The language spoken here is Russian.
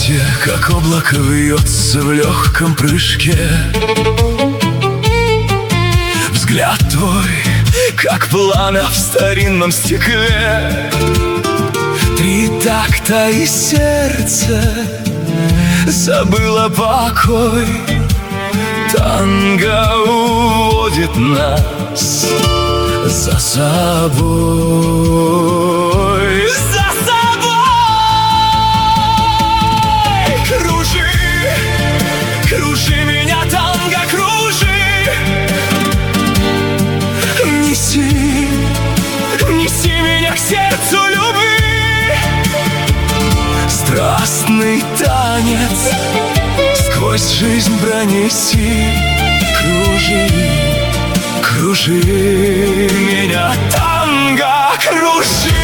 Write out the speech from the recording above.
платье, как облако, вьется в легком прыжке. Взгляд твой, как пламя в старинном стекле. Три такта и сердце забыло покой. Танго уводит нас за собой. За собой! Кружи, кружи меня, танго, кружи. Неси, неси меня к сердцу любви. Страстный танец сквозь жизнь пронеси. Кружи, кружи меня, танго, кружи.